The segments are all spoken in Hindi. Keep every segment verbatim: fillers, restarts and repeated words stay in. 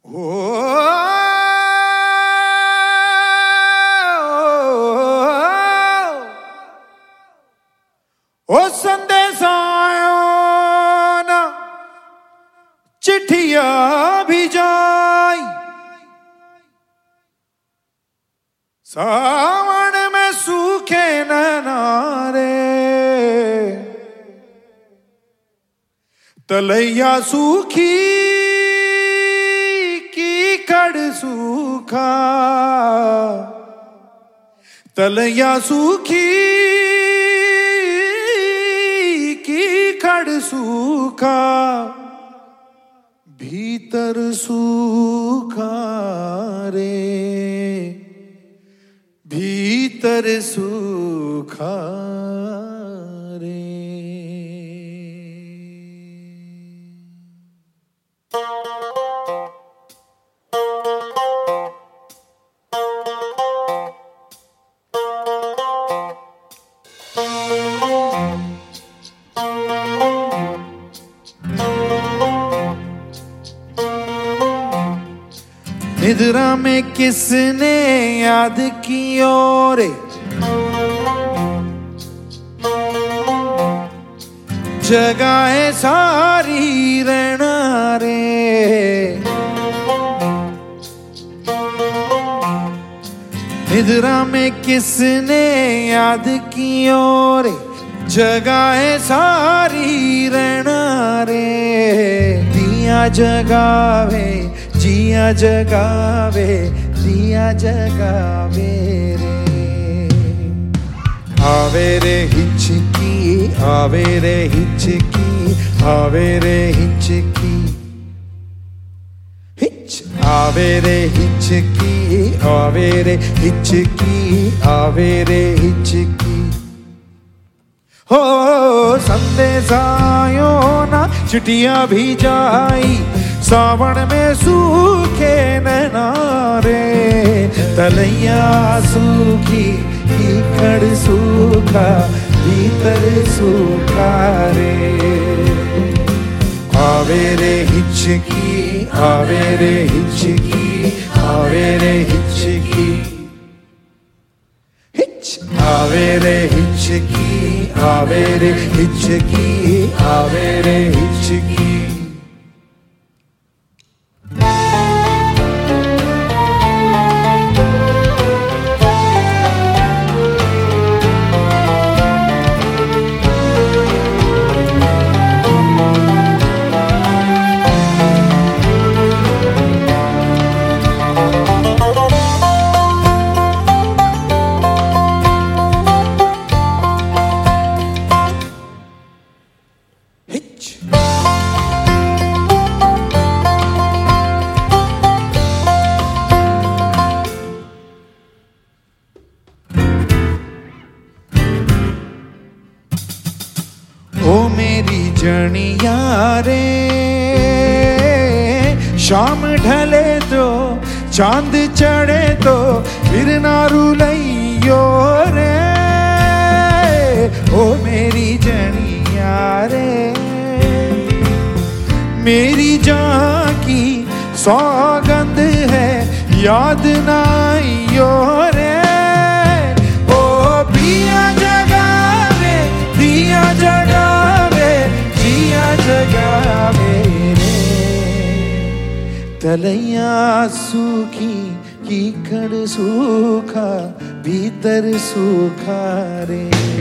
ओ संदेश आयो ना चिट्ठिया भी जाई सावन में सूखे नारे तलैया सूखी की कड़ सूखा तलैया सूखी की कड़ सूखा भीतर सूखा रे भीतर सूखा रे। निद्रा में किसने याद की रे जगाए सारी रहना रे निद्रा में किसने याद की रे जगाए सारी रहना रे दिया जगावे जिया जगावे दिया जगावे रे आवे रे हिचकी आवे रे हिचकी आवे रे हिचकी हिच आवे रे हिचकी आवे रे हिचकी आवे रे हिचकी हो संदेश आयो ना चिट्ठिया भी जाई सावन में सूखे नारे तलैया सूखी कीकड़ सूखा भीतर सूखा रे आवे रे हिचकी आवे रे हिचकी आवे रे हिचकी हिच आवे रे हिचकी आवे रे हिचकी आवे रे हिचकी। ओ मेरी जनिया रे शाम ढले तो चांद चढ़े तो फिर ना रुलैयो रे ओ मेरी जनिया रे मेरी जान की सौगंध है याद ना आइयो रे ओ पिया जगावे दिया जगावे जिया जगावे रे तलैया सूखी कीकड़ सूखा भीतर सूखा रे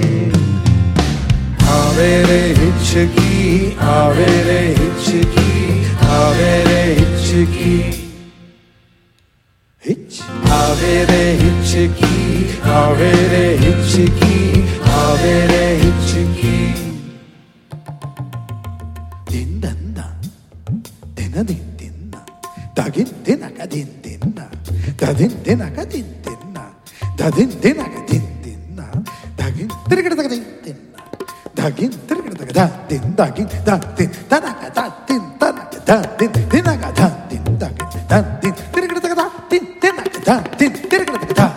आवे रे हिचकी आवे रे हिचकी आवे रे हिचकी हिच आवे रे हिचकी आवे रे हिचकी आवे रे हिचकी दिन दंदा दिन दिन दिन दागिन दिन का दिन दिन दादिन दिन का दिन दिन दादिन दिन का दिन दिन दागिन तिरकड़ तक दिन दिन दागिन तिरकड़ तक दा दिन दागिन दा दिन तना का दा दिन तना का दा दिन दिन का दा दिन दागिन दा दिन तिरकड़ तक दा दिन तना का दा दिन तिरकड़ तक दा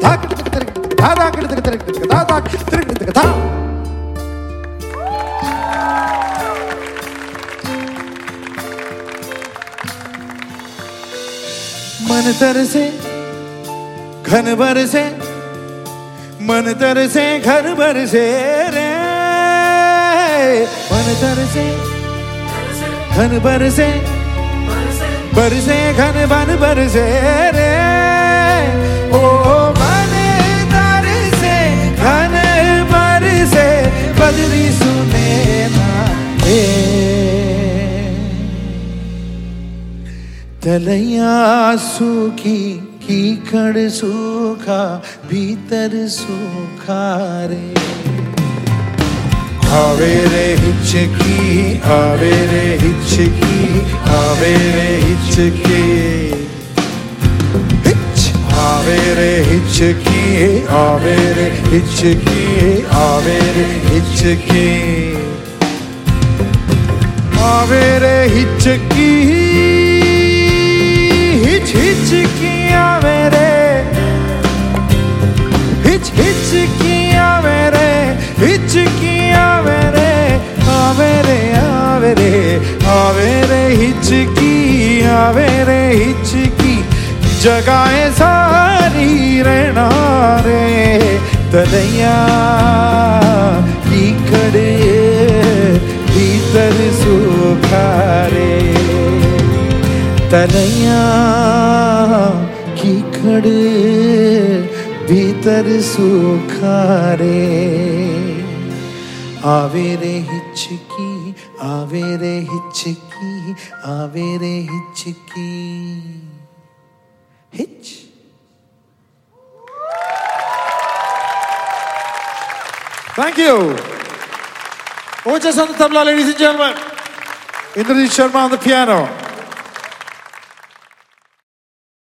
मन तरसे घन भर से मन तरसे घर भर से रे मन तरसे घन भर से भर से घन बन भर से रे ओ मन तरसे घन भर से बदरी सुने ना ए तलैया सूखी कीकड़ सूखा भीतर सूखा रे आवे रे हिचकी आवे रे हिचकी आवे रे हिचकी हिच आवे रे हिचकी आवे रे हिचकी आवे रे हिचकी आवे रे हिचकी हिच हिचकियां मेरे हिच हिचकियां मेरे हिचकियां मेरे आवे रे आवे रे आवे रे हिचकी आवे रे हिचकी जगाए सारी रहना रे तलैया कीकड़ भीतर सूखा रे तलैया कीकड़ भीतर सूखा रे आवे रे हिचकी आवे रे हिचकी आवे रे हिचकी हिच Thank you. Ojas on the tabla, ladies and gentlemen. Indrajit Sharma on the piano.